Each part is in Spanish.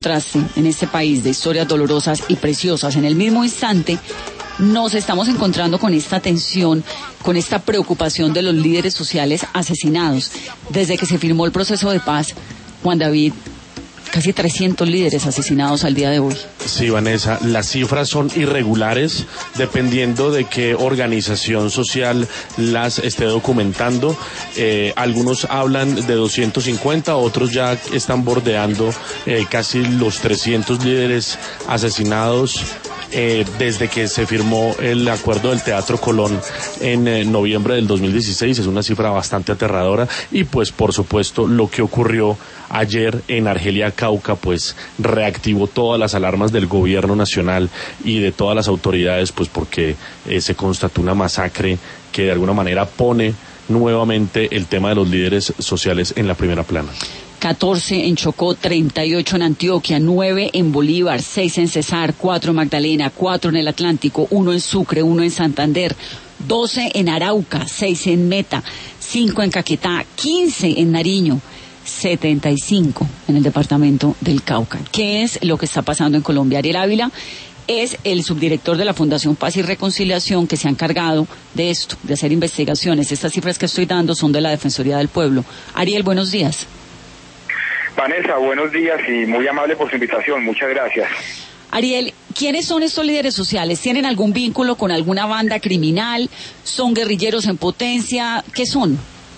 contraste en este país de historias dolorosas y preciosas, en el mismo instante nos estamos encontrando con esta tensión, con esta preocupación de los líderes sociales asesinados. Desde que se firmó el proceso de paz, Juan David, casi 300 líderes asesinados al día de hoy. Sí, Vanessa, las cifras son irregulares dependiendo de qué organización social las esté documentando. Algunos hablan de 250, otros ya están bordeando casi los 300 líderes asesinados desde que se firmó el acuerdo del Teatro Colón en noviembre del 2016. Es una cifra bastante aterradora y pues por supuesto lo que ocurrió ayer en Argelia, Cauca, pues reactivó todas las alarmas del gobierno nacional y de todas las autoridades, pues porque se constató una masacre que de alguna manera pone nuevamente el tema de los líderes sociales en la primera plana. 14 en Chocó, 38 en Antioquia, 9 en Bolívar, 6 en Cesar, 4 en Magdalena, 4 en el Atlántico, 1 en Sucre, 1 en Santander, 12 en Arauca, 6 en Meta, 5 en Caquetá, 15 en Nariño, 75 en el departamento del Cauca. ¿Qué es lo que está pasando en Colombia? Ariel Ávila es el subdirector de la Fundación Paz y Reconciliación que se ha encargado de esto, de hacer investigaciones. Estas cifras que estoy dando son de la Defensoría del Pueblo. Ariel, buenos días. Vanessa, buenos días y muy amable por su invitación. Muchas gracias. Ariel, ¿quiénes son estos líderes sociales? ¿Tienen algún vínculo con alguna banda criminal? ¿Son guerrilleros en potencia? ¿Qué son?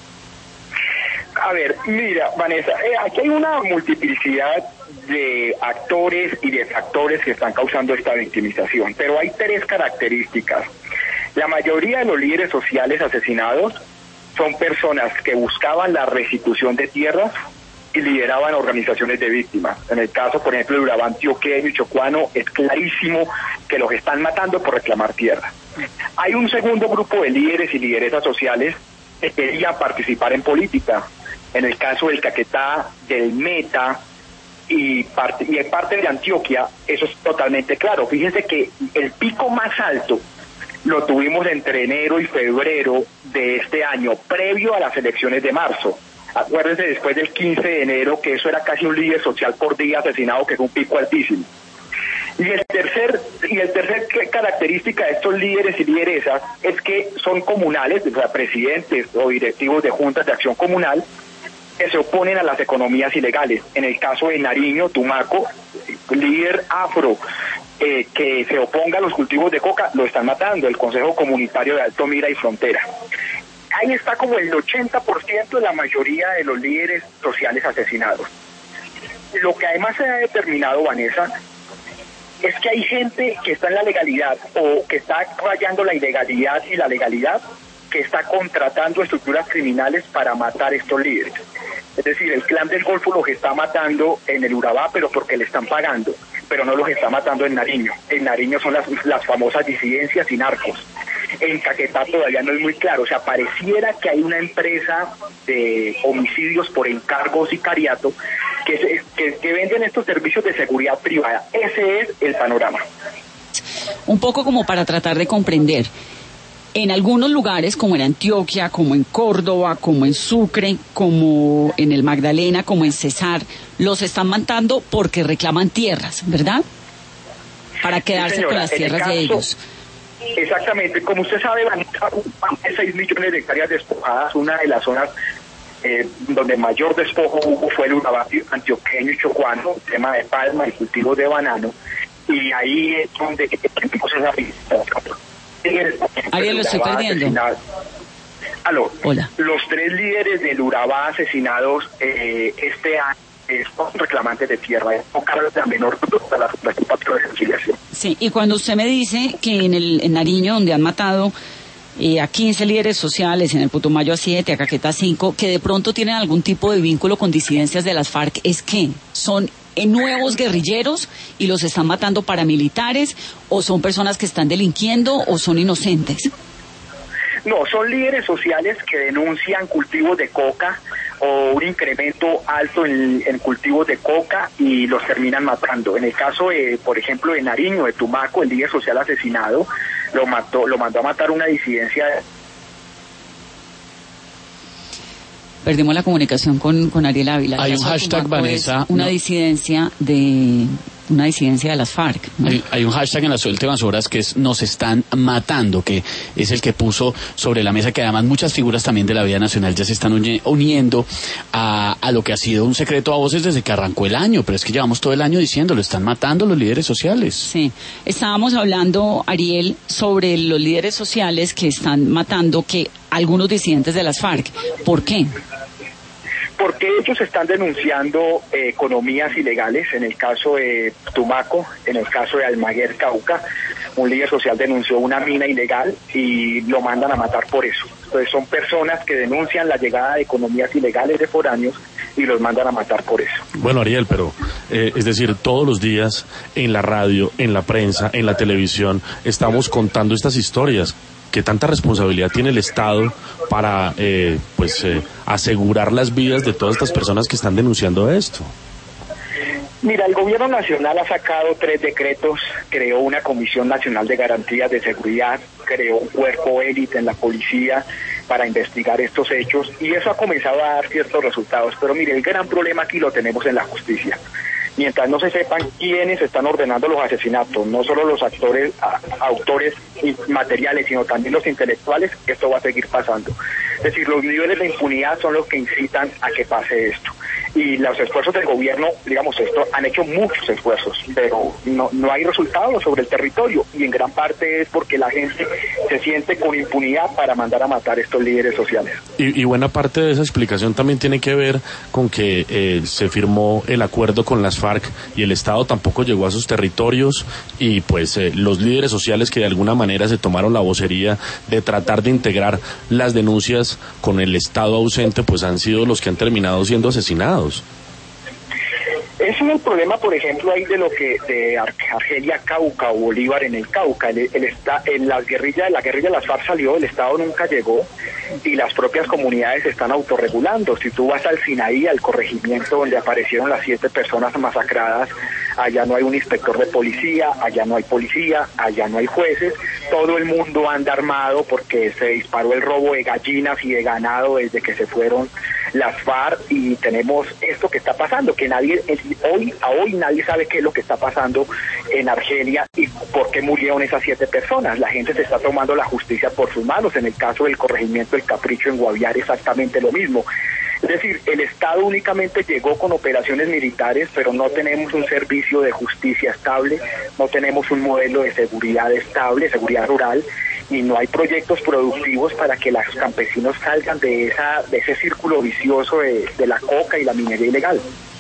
A ver, mira, Vanessa, aquí hay una multiplicidad de actores y de factores que están causando esta victimización, pero hay 3 características. La mayoría de los líderes sociales asesinados son personas que buscaban la restitución de tierras y lideraban organizaciones de víctimas. En el caso, por ejemplo, de Urabá antioqueño y chocuano, es clarísimo que los están matando por reclamar tierra. Hay un segundo grupo de líderes y lideresas sociales que querían participar en política. En el caso del Caquetá, del Meta y parte de Antioquia, eso es totalmente claro. Fíjense que el pico más alto lo tuvimos entre enero y febrero de este año, previo a las elecciones de marzo. Acuérdense después del 15 de enero que eso era casi un líder social por día asesinado, que es un pico altísimo. Y el tercer característica de estos líderes y lideresas es que son comunales, o sea, presidentes o directivos de juntas de acción comunal, que se oponen a las economías ilegales. En el caso de Nariño, Tumaco, líder afro que se oponga a los cultivos de coca, lo están matando, el Consejo Comunitario de Alto Mira y Frontera. Ahí está como el 80% de la mayoría de los líderes sociales asesinados. Lo que además se ha determinado, Vanessa, es que hay gente que está en la legalidad o que está rayando la ilegalidad y la legalidad, que está contratando estructuras criminales para matar estos líderes. Es decir, el Clan del Golfo los está matando en el Urabá, pero porque le están pagando, pero no los está matando en Nariño. En Nariño son las famosas disidencias y narcos. En Caquetá todavía no es muy claro, o sea, pareciera que hay una empresa de homicidios por encargo sicariato que venden estos servicios de seguridad privada. Ese es el panorama. Un poco como para tratar de comprender. En algunos lugares, como en Antioquia, como en Córdoba, como en Sucre, como en el Magdalena, como en Cesar, los están matando porque reclaman tierras, ¿verdad? Para quedarse, sí, señora, con las tierras de ellos. Exactamente, como usted sabe, van a 6 millones de hectáreas despojadas. Una de las zonas donde mayor despojo hubo fue el Urabá antioqueño y chocuano, el tema de palma y cultivos de banano, y ahí es donde Ariel, lo estoy perdiendo. Aló. Hola. Los 3 líderes del Urabá asesinados este año son reclamantes de tierra, es la menor de la Fundación de Reconciliación. Sí, y cuando usted me dice que en Nariño, donde han matado a 15 líderes sociales, en el Putumayo a 7, a Caquetá a 5, que de pronto tienen algún tipo de vínculo con disidencias de las FARC, ¿es que son nuevos guerrilleros y los están matando paramilitares, o son personas que están delinquiendo, o son inocentes? No, son líderes sociales que denuncian cultivos de coca o un incremento alto en cultivos de coca y los terminan matando. En el caso de, por ejemplo, de Nariño, de Tumaco, el líder social asesinado lo mandó a matar una disidencia. Perdimos la comunicación con Ariel Ávila. Hay un hashtag, Vanessa. Una disidencia de las FARC, ¿no? Hay un hashtag en las últimas horas que es "nos están matando", que es el que puso sobre la mesa, que además muchas figuras también de la vida nacional ya se están uniendo a lo que ha sido un secreto a voces desde que arrancó el año, pero es que llevamos todo el año diciendo, lo están matando los líderes sociales. Sí, estábamos hablando, Ariel, sobre los líderes sociales que están matando que algunos disidentes de las FARC. ¿Por qué? Porque ellos están denunciando economías ilegales, en el caso de Tumaco, en el caso de Almaguer, Cauca, un líder social denunció una mina ilegal y lo mandan a matar por eso. Entonces son personas que denuncian la llegada de economías ilegales de foráneos y los mandan a matar por eso. Bueno, Ariel, pero es decir, todos los días en la radio, en la prensa, en la televisión, estamos contando estas historias. ¿Qué tanta responsabilidad tiene el Estado para asegurar las vidas de todas estas personas que están denunciando esto? Mira, el gobierno nacional ha sacado 3 decretos, creó una Comisión Nacional de Garantías de Seguridad, creó un cuerpo élite en la policía para investigar estos hechos y eso ha comenzado a dar ciertos resultados. Pero mire, el gran problema aquí lo tenemos en la justicia. Mientras no se sepan quiénes están ordenando los asesinatos, no solo los autores materiales, sino también los intelectuales, esto va a seguir pasando. Es decir, los niveles de impunidad son los que incitan a que pase esto. Y los esfuerzos del gobierno, digamos esto, han hecho muchos esfuerzos, pero no hay resultados sobre el territorio, y en gran parte es porque la gente se siente con impunidad para mandar a matar a estos líderes sociales. Y buena parte de esa explicación también tiene que ver con que se firmó el acuerdo con las FARC y el Estado tampoco llegó a sus territorios, y pues los líderes sociales que de alguna manera se tomaron la vocería de tratar de integrar las denuncias con el Estado ausente, pues han sido los que han terminado siendo asesinados. Ese es el problema, por ejemplo, ahí de Argelia, Cauca o Bolívar en el Cauca. En la guerrilla de las FARC salió, el Estado nunca llegó y las propias comunidades se están autorregulando. Si tú vas al Sinaí, al corregimiento donde aparecieron las 7 personas masacradas, allá no hay un inspector de policía, allá no hay policía, allá no hay jueces, todo el mundo anda armado porque se disparó el robo de gallinas y de ganado desde que se fueron las FARC, y tenemos esto que está pasando, que hoy nadie sabe qué es lo que está pasando en Argelia y por qué murieron esas 7 personas. La gente se está tomando la justicia por sus manos. En el caso del corregimiento El Capricho en Guaviare, exactamente lo mismo. Es decir, el Estado únicamente llegó con operaciones militares, pero no tenemos un servicio de justicia estable, no tenemos un modelo de seguridad estable, seguridad rural, y no hay proyectos productivos para que los campesinos salgan de ese círculo vicioso de la coca y la minería ilegal.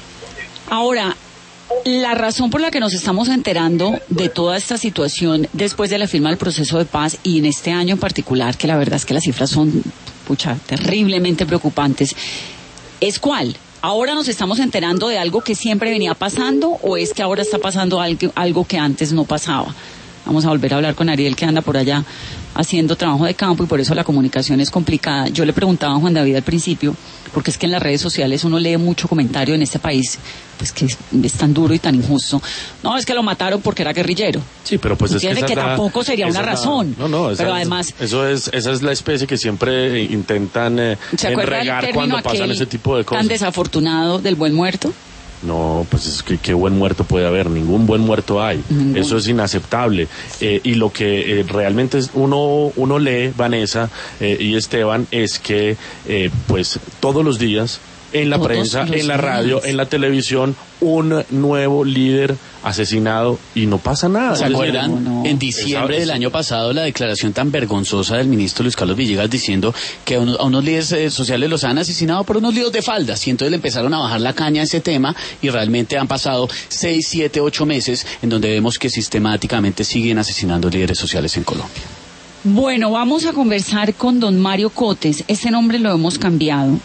Ahora, la razón por la que nos estamos enterando de toda esta situación después de la firma del proceso de paz, y en este año en particular, que la verdad es que las cifras son terriblemente preocupantes, ¿es cuál? ¿Ahora nos estamos enterando de algo que siempre venía pasando, o es que ahora está pasando algo que antes no pasaba? Vamos a volver a hablar con Ariel, que anda por allá haciendo trabajo de campo y por eso la comunicación es complicada. Yo le preguntaba a Juan David al principio, porque es que en las redes sociales uno lee mucho comentario en este país, pues que es tan duro y tan injusto. No, es que lo mataron porque era guerrillero. Sí, pero pues es que tampoco sería una razón. Pero además, esa es la especie que siempre intentan enregar cuando pasan ese tipo de cosas. ¿Tan desafortunado del buen muerto? No, pues es que qué buen muerto puede haber, ningún buen muerto hay. Eso es inaceptable. Y lo que realmente uno lee, Vanessa y Esteban, es que pues todos los días en la prensa, en la radio, en la televisión, un nuevo líder asesinado y no pasa nada. ¿Se acuerdan? En diciembre del año pasado, la declaración tan vergonzosa del ministro Luis Carlos Villegas diciendo que a unos líderes sociales los han asesinado por unos líos de faldas, y entonces le empezaron a bajar la caña a ese tema, y realmente han pasado 6, 7, 8 meses en donde vemos que sistemáticamente siguen asesinando líderes sociales en Colombia. Bueno, vamos a conversar con don Mario Cotes. Este nombre lo hemos cambiado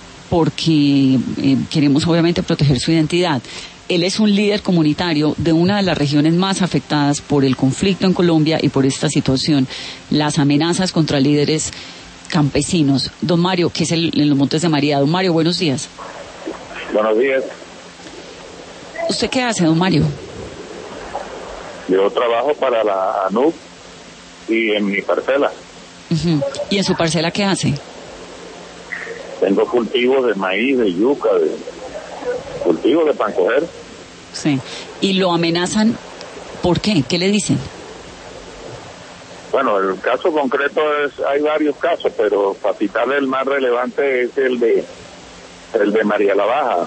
porque queremos obviamente proteger su identidad. Él es un líder comunitario de una de las regiones más afectadas por el conflicto en Colombia y por esta situación, las amenazas contra líderes campesinos. Don Mario, que es en los Montes de María. Don Mario, buenos días. Buenos días. ¿Usted qué hace, don Mario? Yo trabajo para la ANUC y en mi parcela. ¿Y en su parcela qué hace? Tengo cultivos de maíz, de yuca, de cultivos de pan coger. Sí. ¿Y lo amenazan? ¿Por qué? ¿Qué le dicen? Bueno, el caso concreto hay varios casos, pero para citarle el más relevante es el de María la Baja.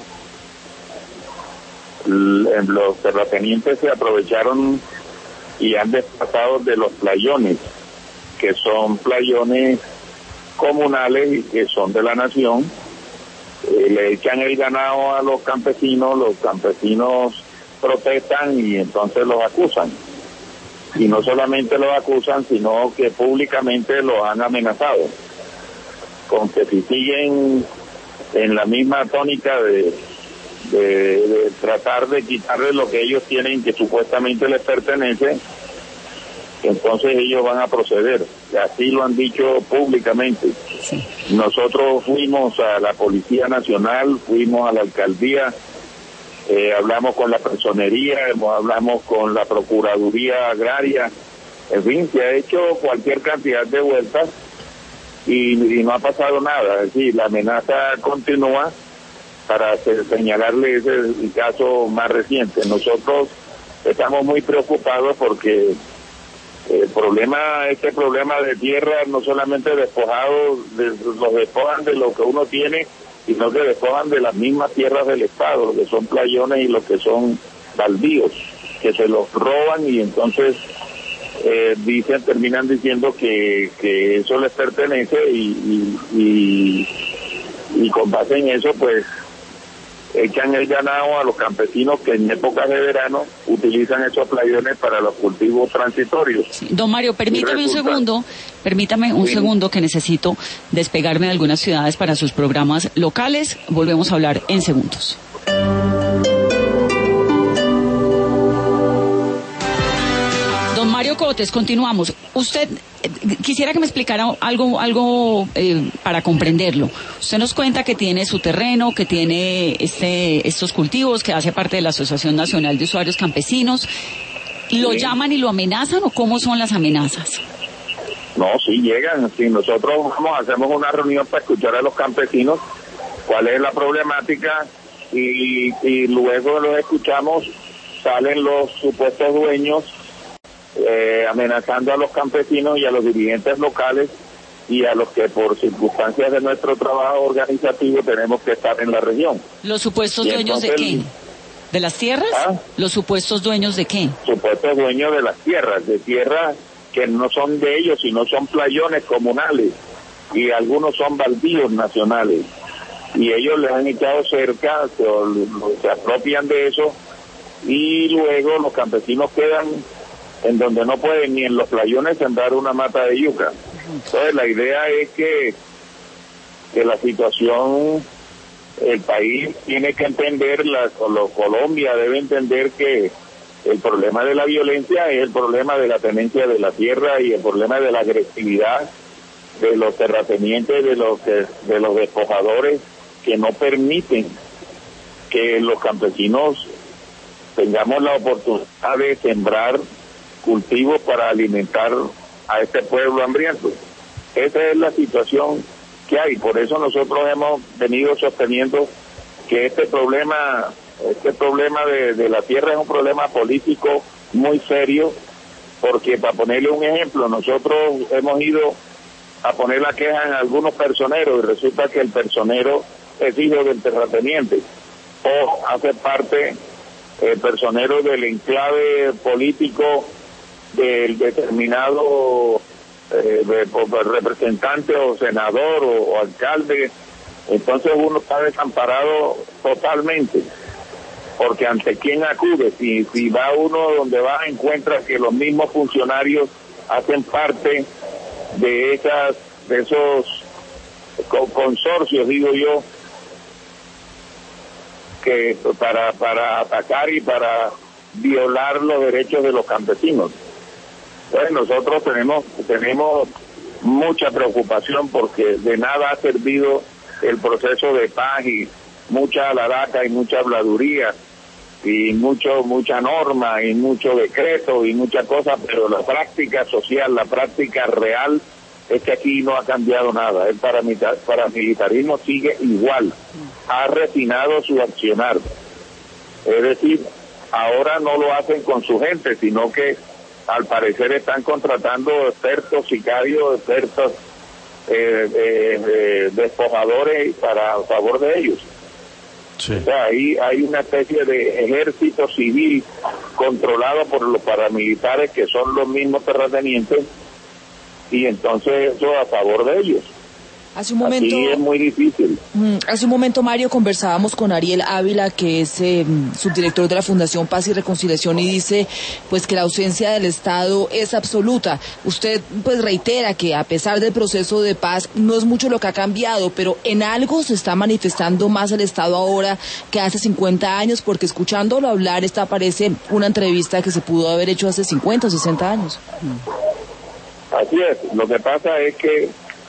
Los terratenientes se aprovecharon y han desplazado de los playones, que son playones comunales y que son de la nación. Le echan el ganado a los campesinos protestan y entonces los acusan. Y no solamente los acusan, sino que públicamente los han amenazado con que si siguen en la misma tónica de tratar de quitarle lo que ellos tienen, que supuestamente les pertenece, entonces ellos van a proceder. Así lo han dicho públicamente. Sí. Nosotros fuimos a la Policía Nacional, fuimos a la Alcaldía, hablamos con la Personería, hablamos con la Procuraduría Agraria, en fin, se ha hecho cualquier cantidad de vueltas y no ha pasado nada. Es decir, la amenaza continúa para señalarle ese el caso más reciente. Nosotros estamos muy preocupados porque este problema de tierra no solamente los despojan de lo que uno tiene, sino que despojan de las mismas tierras del Estado, lo que son playones y lo que son baldíos, que se los roban y entonces terminan diciendo que eso les pertenece y con base en eso pues echan el ganado a los campesinos que en épocas de verano utilizan esos playones para los cultivos transitorios. Sí. Don Mario, permítame un segundo que necesito despegarme de algunas ciudades para sus programas locales. Volvemos a hablar en segundos. Don Mario Cotes, continuamos. Usted, quisiera que me explicara algo para comprenderlo. Usted nos cuenta que tiene su terreno, que tiene estos cultivos, que hace parte de la Asociación Nacional de Usuarios Campesinos. ¿Lo llaman y lo amenazan o cómo son las amenazas? No, sí llegan. Sí, nosotros hacemos una reunión para escuchar a los campesinos cuál es la problemática y luego los escuchamos, salen los supuestos dueños amenazando a los campesinos y a los dirigentes locales y a los que por circunstancias de nuestro trabajo organizativo tenemos que estar en la región. ¿Los supuestos dueños de qué? ¿De las tierras? ¿Los supuestos dueños de qué? Supuestos dueños de las tierras, que no son de ellos, sino son playones comunales y algunos son baldíos nacionales. Y ellos les han echado cerca, se apropian de eso y luego los campesinos quedan en donde no pueden ni en los playones sembrar una mata de yuca. Entonces la idea es que la situación, el país tiene que entender, Colombia debe entender que el problema de la violencia es el problema de la tenencia de la tierra y el problema de la agresividad de los terratenientes, de los despojadores que no permiten que los campesinos tengamos la oportunidad de sembrar cultivos para alimentar a este pueblo hambriento. Esa es la situación que hay. Por eso nosotros hemos venido sosteniendo que este problema de la tierra es un problema político muy serio, porque para ponerle un ejemplo, nosotros hemos ido a poner la queja en algunos personeros y resulta que el personero es hijo del terrateniente o hace parte el personero del enclave político del determinado representante o senador o alcalde. Entonces uno está desamparado totalmente, porque ante quién acude. Si va uno donde va, encuentra que los mismos funcionarios hacen parte de esos consorcios, digo yo, que para atacar y para violar los derechos de los campesinos. Entonces nosotros tenemos mucha preocupación porque de nada ha servido el proceso de paz y mucha alaraca y mucha habladuría y mucha norma y mucho decreto y mucha cosa, pero la práctica social, la práctica real es que aquí no ha cambiado nada. El paramilitarismo sigue igual, ha refinado su accionar. Es decir, ahora no lo hacen con su gente, sino que al parecer están contratando expertos, sicarios, expertos despojadores para a favor de ellos. Sí. O sea, ahí hay una especie de ejército civil controlado por los paramilitares, que son los mismos terratenientes, y entonces eso a favor de ellos. Hace un momento, así es muy difícil. Hace un momento, Mario, conversábamos con Ariel Ávila, que es subdirector de la Fundación Paz y Reconciliación, y dice pues que la ausencia del Estado es absoluta. Usted pues reitera que a pesar del proceso de paz no es mucho lo que ha cambiado, pero en algo se está manifestando más el Estado ahora que hace 50 años, porque escuchándolo hablar, esta parece una entrevista que se pudo haber hecho hace 50 o 60 años. Así es, lo que pasa es que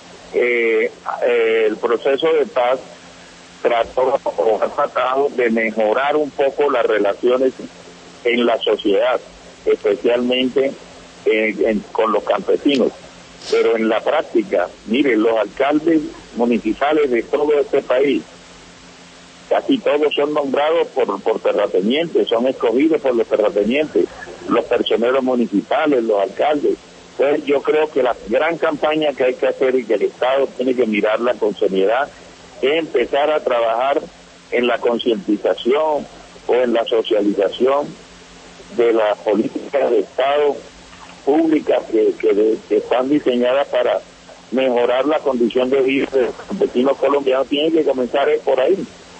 el proceso de paz ha tratado de mejorar un poco las relaciones en la sociedad, especialmente con los campesinos, pero en la práctica, miren, los alcaldes municipales de todo este país, casi todos son nombrados por terratenientes, son escogidos por los terratenientes, los personeros municipales, los alcaldes. Entonces yo creo que la gran campaña que hay que hacer y que el Estado tiene que mirarla con seriedad es empezar a trabajar en la concientización o en la socialización de las políticas de Estado públicas que están diseñadas para mejorar la condición de vida de los campesinos colombianos. Tienen que comenzar por ahí.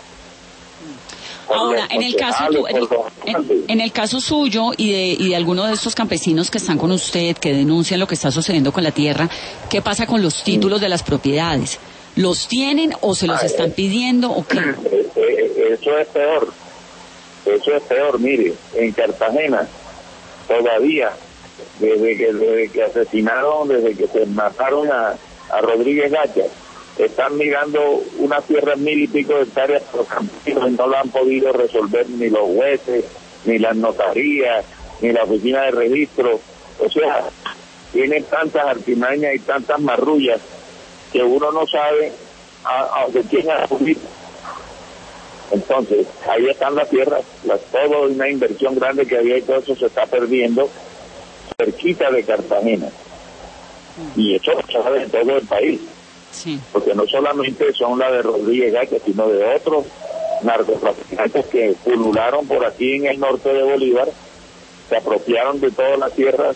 Ahora, en el caso suyo y de algunos de estos campesinos que están con usted, que denuncian lo que está sucediendo con la tierra, ¿qué pasa con los títulos de las propiedades? ¿Los tienen o se los están pidiendo o qué? Eso es peor, mire, en Cartagena todavía, desde que asesinaron, desde que se mataron a Rodríguez Gacha, están mirando unas tierras 1,000 y pico de hectáreas por campesinos y no lo han podido resolver ni los jueces, ni las notarías, ni la oficina de registro. O sea, tienen tantas artimañas y tantas marrullas que uno no sabe a quién acudir. Entonces, ahí están las tierras, todo una inversión grande que había y todo eso se está perdiendo cerquita de Cartagena. Y eso lo sabe en todo el país. Sí. Porque no solamente son las de Rodríguez Gacha, sino de otros narcotraficantes que pulularon por aquí en el norte de Bolívar, se apropiaron de todas las tierras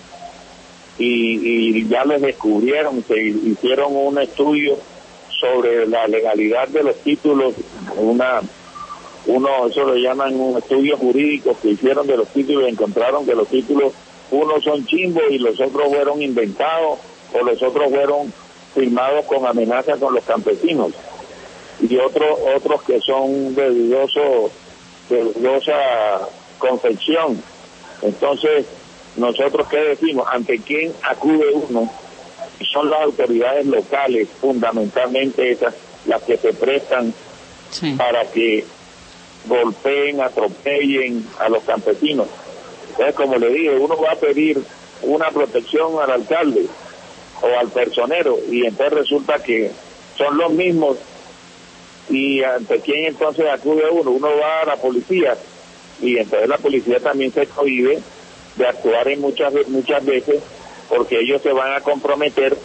y ya les descubrieron, se hicieron un estudio sobre la legalidad de los títulos, eso lo llaman un estudio jurídico que hicieron de los títulos y encontraron que los títulos, unos son chimbos y los otros fueron inventados o los otros fueron firmados con amenazas con los campesinos y otros que son de dudosa confección. Entonces, nosotros ¿qué decimos? ¿Ante quién acude uno? Son las autoridades locales, fundamentalmente esas, las que se prestan para que golpeen, atropellen a los campesinos. Entonces, como le dije, uno va a pedir una protección al alcalde o al personero y entonces resulta que son los mismos y ante quién entonces acude uno va a la policía y entonces la policía también se cohíbe de actuar en muchas veces porque ellos se van a comprometer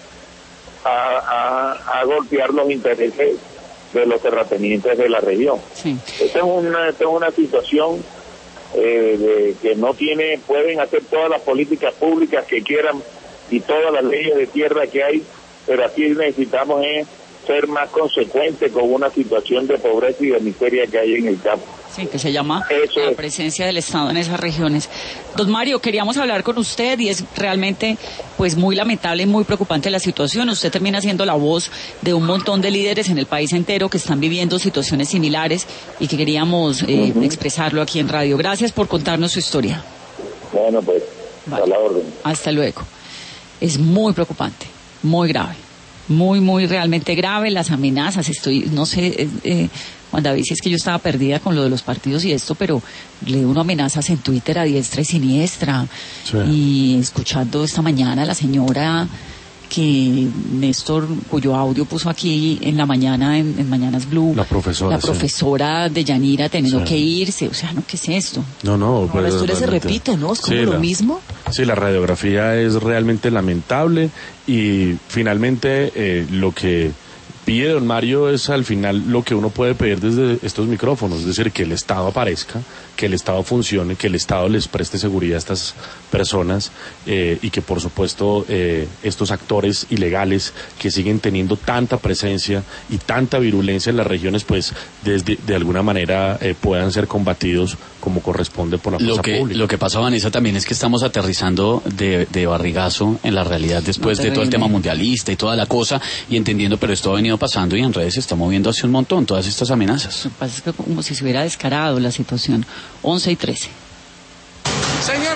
a golpear los intereses de los terratenientes de la región. Sí. Esta es una situación que no pueden hacer todas las políticas públicas que quieran y todas las leyes de tierra que hay, pero aquí necesitamos ser más consecuentes con una situación de pobreza y de miseria que hay en el campo. Sí, que se llama la presencia del Estado en esas regiones. Don Mario, queríamos hablar con usted y es realmente pues muy lamentable y muy preocupante la situación. Usted termina siendo la voz de un montón de líderes en el país entero que están viviendo situaciones similares y que queríamos expresarlo aquí en radio. Gracias por contarnos su historia. Bueno, pues, a la orden. Hasta luego. Es muy preocupante, muy grave, muy realmente grave las amenazas. No sé, Juan David, si es que yo estaba perdida con lo de los partidos y esto, pero leo unas amenazas en Twitter a diestra y siniestra. Sí. Y escuchando esta mañana a la señora que Néstor, cuyo audio puso aquí en la mañana, en Mañanas Blue, la profesora de Yanira teniendo sí. que irse, o sea, ¿no? ¿Qué es esto? No, la historia se repite, ¿no? Es como sí, lo mismo. Sí, la radiografía es realmente lamentable y finalmente lo que pide don Mario es al final lo que uno puede pedir desde estos micrófonos, es decir, que el Estado aparezca, que el Estado funcione, que el Estado les preste seguridad a estas personas y que por supuesto estos actores ilegales que siguen teniendo tanta presencia y tanta virulencia en las regiones, pues de alguna manera puedan ser combatidos como corresponde por la fuerza pública. Lo que pasa, Vanessa, también es que estamos aterrizando de barrigazo en la realidad después de todo el tema mundialista y toda la cosa, y entendiendo, pero esto ha venido pasando y en redes se está moviendo hace un montón todas estas amenazas. Lo que pasa es que como si se hubiera descarado la situación. 11:13. Señor